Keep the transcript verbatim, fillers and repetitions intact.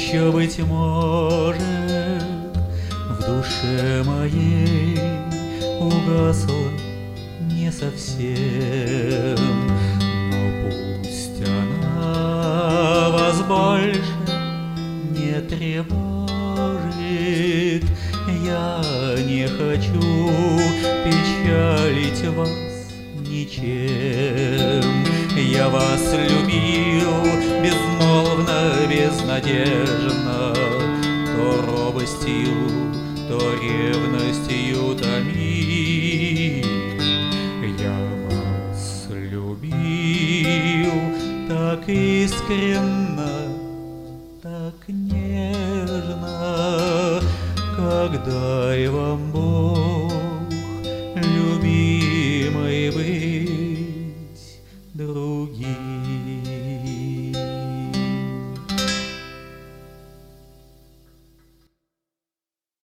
еще, быть может, в душе моей угасла не совсем, но пусть она вас больше не тревожит. Я не хочу печалить вас ничем. Я вас любил безмолвно, безнадежно, то робостью, то ревностью томил. Я вас любил так искренно, так нежно, как дай вам Бог, любимый, быть.